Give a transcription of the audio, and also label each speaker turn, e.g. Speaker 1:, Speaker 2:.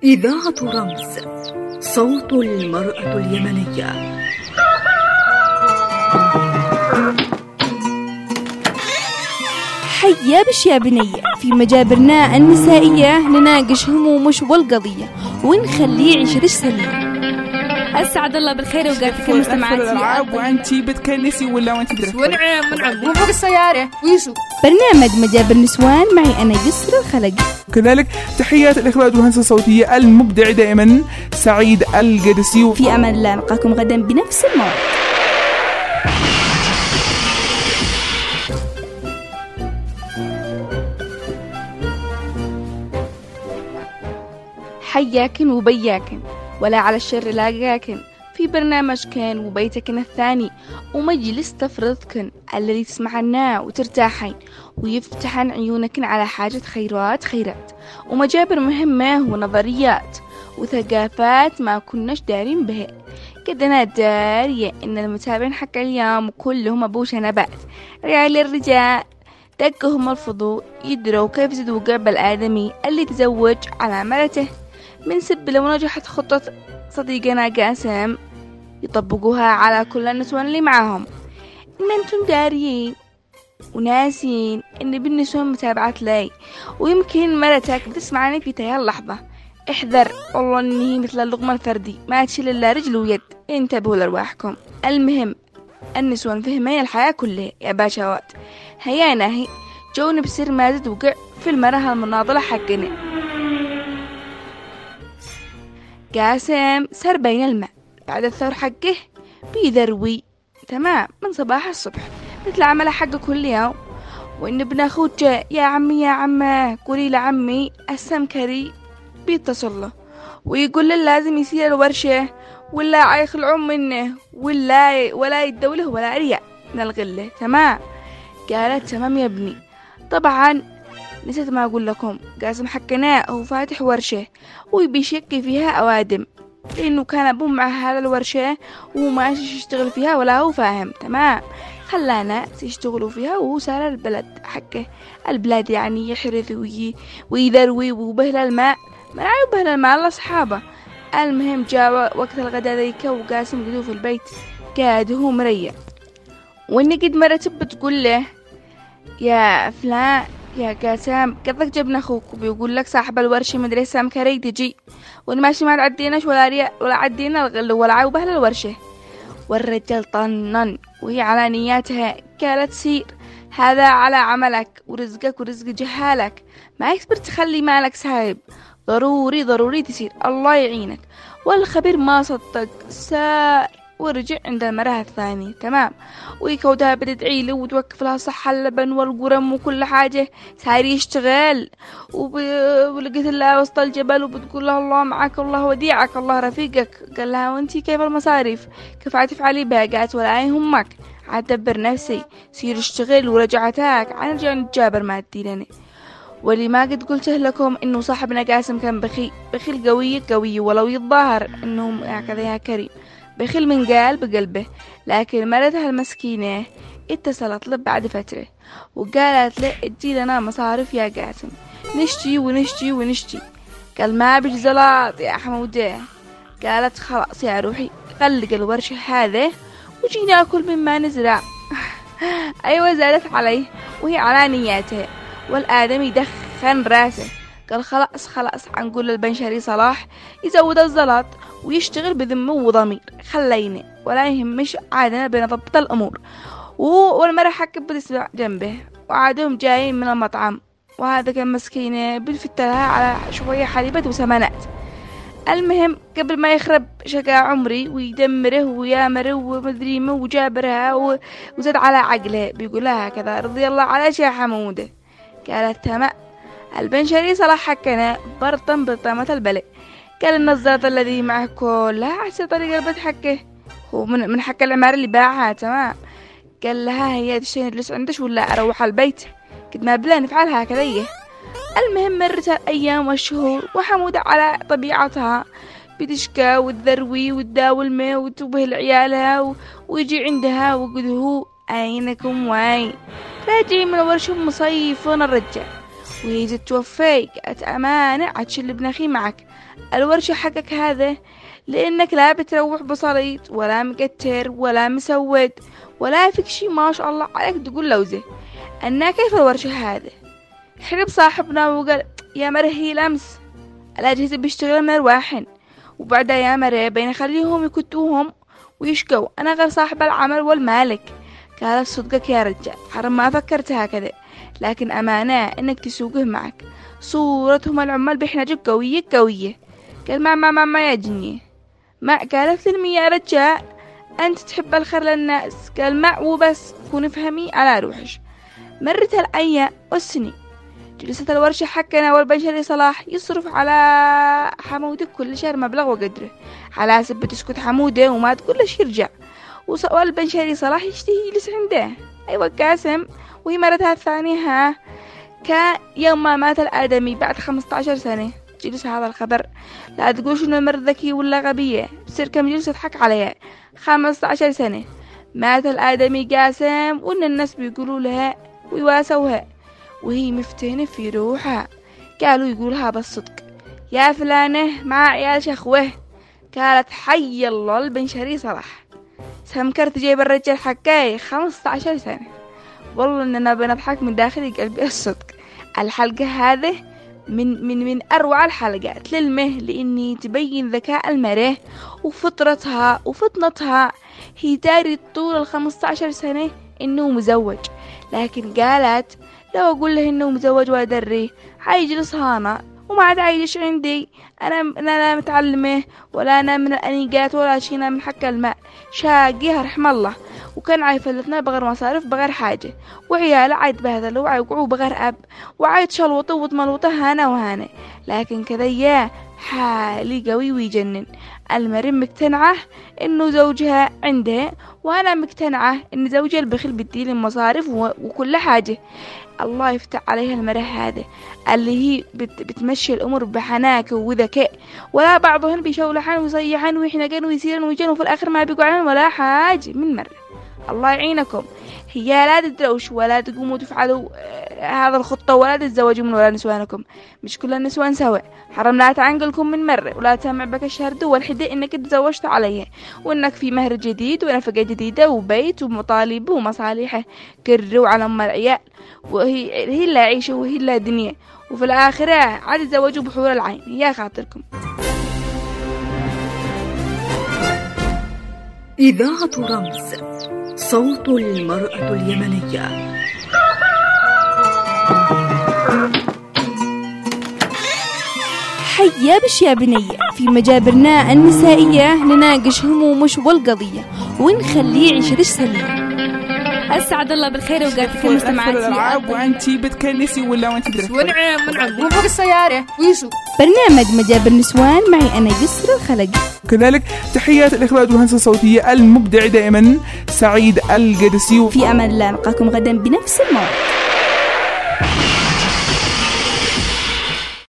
Speaker 1: إذاعة رمز، صوت المرأة اليمنية.
Speaker 2: حيا بش يا بنية، في مجابرنا النسائية نناقش همومش والقضية ونخليه يعيش رش سليم.
Speaker 3: أسعد الله بالخير وقاتك المستمعات.
Speaker 4: الألعاب وأنتي بتكنسي ولا وأنتي
Speaker 3: بترفضي؟ ونعم وفوق السيارة ويسو.
Speaker 2: برنامج مجابر نسوان معي أنا يسر الخلق.
Speaker 4: كذلك تحيات الإخراج والهندسة الصوتية المبدع دائما سعيد القدسي.
Speaker 2: في أمان الله، نلقاكم غدا بنفس الموعد. حياكن وبياكن ولا على الشر لاقاكن في برنامجكن وبيتكن الثاني ومجلس تفرضكن الذي تسمعناه وترتاحين ويفتحن عيونكن على حاجة خيرات ومجابر مهمة ونظريات وثقافات ما كناش دارين بها. كدنا دارية إن المتابعين حق اليوم كلهم أبوش نبات رجال الرجال دقهم الفضول يدروا كيف تتوقع بالآدمي اللي تزوج على مرته من سب لو نجحت خطة صديقنا قاسم يطبقوها على كل النسوان اللي معاهم. إن أنتم داريين وناسين إن بالنسوان متابعات لي ويمكن مرتك بتسمعني في تيار لحظة. احذر والله إني مثل اللقمة الفردي ما تشيل إلا رجل ويد. انتبهوا لرواحكم. المهم النسوان فهمين الحياة كلها يا باشوات. هيا ناهي جون بسر مازد وقع في المرة المناضلة حقنا. قاسم سر بين الماء بعد الثور حقه بيذروي تمام من صباح الصبح مثل عمله حقه كل يوم. وإن ابن أخوه جاء يا عمي قولي لعمي السمكري بيتصل له ويقول له لازم يصير الورشة ولا يخلعون منه ولا يدوله ولا رياء من الغلة. تمام. قالت تمام يا ابني. طبعا نسيت ما أقول لكم قاسم حقنا هو فاتح ورشة وبيشكي فيها أوادم لأنه كان أبوه مع هذا الورشة وهو ما يشتغل فيها ولا هو فاهم. تمام. خلانا يشتغلوا فيها وهو سار البلد حقه. البلاد يعني يحرث ويذروي وبهل الماء ما يبهل الماء الله أصحابه. المهم جاء وقت الغداء ذيك وقاسم قدوه في البيت قاعد هو مريح. وإني قد مرة بتقول له يا فلان يا قاسم قدك جبنا أخوك وبيقول لك صاحب الورشة مدري سمكري تجي وإن ماشي ما تعديناش ولا رياء ولا عدينا الغل ولا عيوبها للورشة. والرجال طنن وهي على نياتها قالت سير هذا على عملك ورزقك ورزق جهالك ما يكبر تخلي مالك سايب ضروري تسير الله يعينك. والخبير ما صدق سار ورجع عند المرأة الثانية. تمام. ويكودها بتدعي له وتوقف لها صح اللبن والقرم وكل حاجة ساير يشتغل ولقيت لها وسط الجبل وبتقول له الله معك الله وديعك الله رفيقك. قال لها وانتي كيف المصاريف كيف عتفعلي بها؟ قالت ولا يهمك عتدبر نفسي سير اشتغل ورجعتك عنرجع نتجابر ما تدينني. واللي ما قد قلته لكم انه صاحبنا قاسم كان بخيل قوي ولو يتظاهر انه هكذا يا كريم بخيل من بقلبه. لكن مرتها المسكينة اتصلت له بعد فترة وقالت له ادي لنا مصارف يا قاسم ونشتي. قال ما بيج زلاط يا حمودة. قالت خلاص يا روحي غلق الورشة هذا وجينا ناكل مما نزرع. ايوه زادت عليه وهي على نياتها والآدم يدخن راسه. قال خلاص عنقول للبنشري صلاح يزود الزلاط ويشتغل بذمه وضمير خلينا ولا يهمش عادنا بنضبط الأمور. والمرة حق بتسمع جنبه وعادهم جايين من المطعم وهذا كان مسكينة بنفتلها على شوية حليبة وسمنات. المهم قبل ما يخرب شقاء عمري ويدمره ويامره ومدريمه وجابرها وزاد على عقله بيقولها هكذا رضي الله عليك يا حمودة. قالت تمام. البنشري صلاح حكنا برطمة البلع. قال النظارة الذي معه كلها عسى طريق البيت حقه هو من حق العمارة اللي باعها. تمام. قال لها هي تشتري اللي عندش ولا أروح البيت قد ما بلا نفعل هكذا. المهم مرت الأيام والشهور وحمودة على طبيعتها بتشكى وتذروي وتداول الماء وتوبه لعيالها ويجي عندها وقد هو أينكم وين راجعين من ورشة مصيفون الرجال وهي توفي قالت أمانة عتشل ابن أخي معك الورشة حقك هذا لأنك لا بتروح بصليط ولا مقتر ولا مسود ولا فيك شي ما شاء الله عليك تقول لوزة. أنا كيف الورشة هذا؟ حرب صاحبنا وقال يا مرة هي لمس الأجهزة بيشتغل من أرواحن، وبعدها يا مرة بين أخليهم يكتوهم ويشقوا، أنا غير صاحب العمل والمالك. قال صدقك يا رجال، حرام ما فكرت هكذا، لكن أمانة إنك تسوقه معك. صورتهم العمال بيحنجوا قوية قوية. قال ما يا جنيه ما. قالت للمي يا رجال أنت تحب الخير للناس. قال ما وبس، كوني فهمي على روحش. مرت الأيام والسنين، جلست الورشة حقنا والبنشري صلاح يصرف على حمودة كل شهر مبلغ وقدره، على سبة تسكت حمودة وما تقول شي يرجع، والبنشري صلاح يشتهي يجلس عنده. أيوة قاسم. وهي مرتها الثانية كان يوم ما مات الآدمي بعد 15 سنة. جلس هذا الخبر، لا تقول شنو المرة ذكية ولا غبية، بصير كم جلس تضحك عليها. 15 سنة مات الآدمي قاسم، وإن الناس بيقولوا لها ويواسوها وهي مفتنة في روحها. قالوا يقولها بالصدق يا فلانة مع عيال شخوه. قالت حي الله البنشري صلاح سمكرت جيب الرجال حكاي 15 سنة. والله إننا بنضحك من داخل قلبي الصدق. الحلقة هذه من أروع الحلقات للمه، لأني تبين ذكاء المرأة وفطرتها وفطنتها. هي داري طول 15 سنة إنه مزوج، لكن قالت لو أقول له إنه مزوج وأدريه حيجلس هانا وما عاد عايش عندي. أنا لا متعلمة ولا أنا من الأنيقات ولا شينا من حق الماء. شاقيها رحم الله، وكان عايفلتنا بغير مصارف بغير حاجة، وعياله عايد بهذلوا وعيقعوا بغير أب، وعايد شلوطه وطملوطه هانا وهانا. لكن كذا يا حالي قوي ويجنن. المريم مقتنعة إنه زوجها عنده، وأنا مقتنعة إن زوجها البخيل بديل المصارف وكل حاجة. الله يفتح عليها المرأة هذا اللي هي بتمشي الأمور بحناكة وذكاء، ولا بعضهن بيشولحن ويصيحن ويحنقن ويسيرن ويجن، وفي الآخر ما بيقعن ولا حاجة من مرة. الله يعينكم. هي لا تدروش ولا تقوموا تفعلوا هذا الخطة ولا تتزوجوا من ولا نسوانكم. مش كل النسوان سوا. حرام لا تعنقلكم من مرة، ولا تسمع بك الشهر والحدة إنك تزوجت عليه، وإنك في مهر جديد ونفقة جديدة وبيت ومطالب ومصالحه. كروا على أم العيال، وهي اللي عيشوا وهي اللي دنيا، وفي الآخرة عاد تزوجوا بحور العين. يا خاطركم.
Speaker 1: إذاعة رمز، صوت المرأة اليمنية.
Speaker 2: حيا بش يا بنية، في مجابرنا النسائية نناقش همومش والقضية ونخليه عشرش سليم.
Speaker 3: أسعد الله بالخير وقاتك المستمعات.
Speaker 4: وأنتي بتكنسي ولا وأنتي بترفضي؟
Speaker 3: ونعم مو فوق السيارة ويشو.
Speaker 2: برنامج مجابر نسوان معي أنا يسر الخلق.
Speaker 4: كذلك تحيات الإخراج والهندسة الصوتية المبدع دائما سعيد القدسي.
Speaker 2: في أمان الله، نلقاكم غدا بنفس الموعد.